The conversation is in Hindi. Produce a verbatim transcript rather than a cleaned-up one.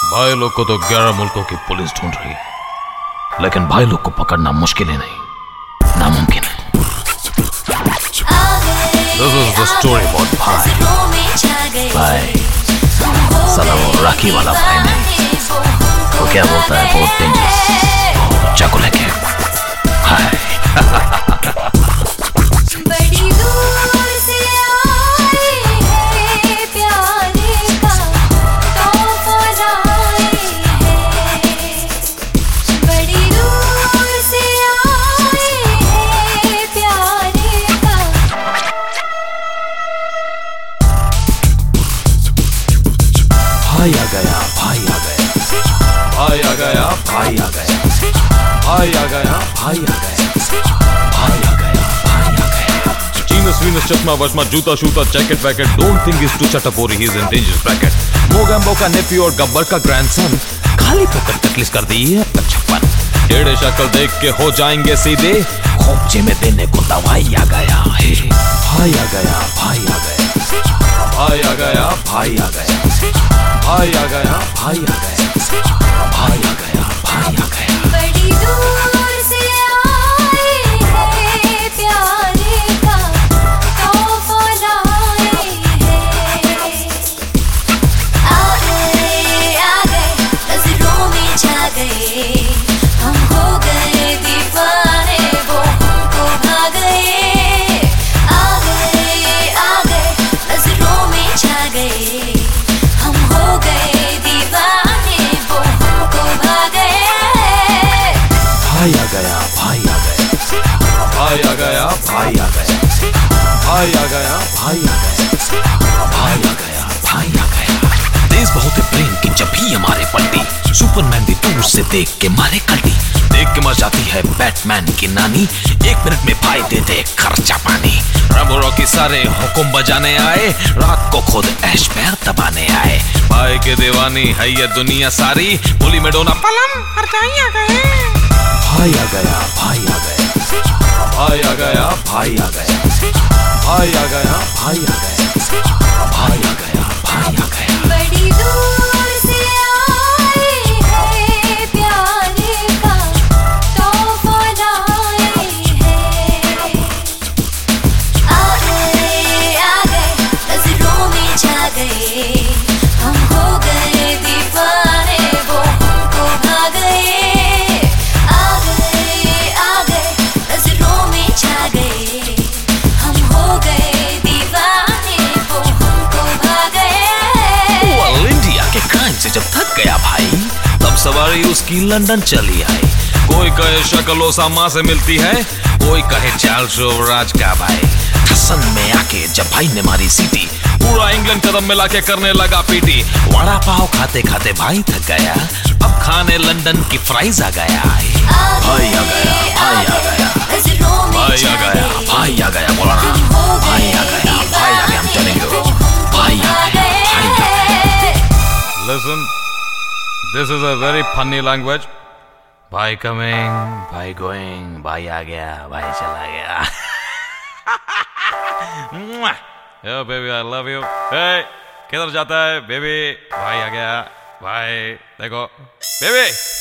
भाई लोग को तो ग्यारह मुल्कों की पुलिस ढूंढ रही है, लेकिन भाई लोग को पकड़ना मुश्किल ही नहीं, नामुमकिन है। This is the story about भाई। भाई साला वो राखी वाला भाई नहीं, वो क्या बोलता है, बहुत डेंजरस, चाकू लेके हाय। भाई आ गया, भाई आ गया, भाई आ गया, भाई आ गया, भाई आ गया, भाई आ गया, भाई आ गया, भाई आ गया। जीनस वीनस चश्मा वश्मा जूता शूता जैकेट वैकेट, डोंट थिंक इज टू चटपोरी, he is in dangerous bracket. Mogambo का नेफ्यू और गब्बर का ग्रैंडसन, खाली पकड़ तकलीफ कर दी है छप्पन। टेढ़े शक्ल देख के हो जाएंगे सीधे, खोपचे में देने को दवाई आ गया है। भाई आ गया, भाई आ गया, भाई आ गया, भाई आ गया, भाई आ गया, भाई आ गया, भाई आ गया, भाई आ गया। बड़ी दूर से आए हैं प्यारे का तोहफा लाए हैं। आ गए आ गए नजरों में छा गए, हम हो गए दीवाने वो हमको भा गए। आ गए आ गए नजरों में छा गए, हम हो गए दीवाने वो हमको भा गए। भाई आ गया, भाई आ गया, भाई आ गया, भाई आ गया, भाई आ गया, भाई आ गया, भाई आ गया, भाई आ गया। तेज बहुत है प्रेम की जब भी हमारे पलटी, सुपरमैन भी दूर से देख के मारे कल्टी। देख के मर जाती है बैटमैन की नानी, एक मिनट में भाई दे दे खर्चा पानी। रैम्बो रॉकी सारे हुक्म बजाने आए, रात को खुद ऐश पैर दबाने आए। भाई के दीवानी है ये दुनिया सारी, बोली में डोना पलम हर जाई आ गए। भाई आ गया, भाई आ गया, भाई आ गया, भाई आ गया, भाई आ गया, भाई आ गया, भाई आ गया, भाई आ गया। बड़ी दूर से आए हैं प्यारे का तोहफा लाए हैं। आ गए आ गए नजरों में छा गए, हम हो गए दीवाने वो हमको भा गए। आ गए आ गए नजरों में छा गए, हम हो गए दीवाने वो हमको भा गए। Well, इंडिया के क्राइम से जब थक गया भाई, तब सवारी उसकी लंदन चली आई। कोई कहे शक्ल ओसामा से मिलती है, कोई कहे चार्ल्स युवराज का भाई। हसन में आके जब भाई ने मारी सीटी, पूरा इंग्लैंड कदम मिला के करने लगा पीटी। वड़ा पाव खाते खाते भाई थक गया, अब खाने लंदन की फ्राइज आ गया। भाई आ गया, भाई आ गया, नजरों में भाई आ छा गया, गए, भाई आ गया, बोला ना, भाई आ गया, भाई आ गया, I'm telling you, भाई आ गया, भाई आ गया। Listen, this is a very funny language. भाई coming, भाई going, भाई आ गया, भाई चला गया। Yo baby, I love you. Hey, किधर जाता है बेबी? भाई आ गया, भाई देखो बेबी।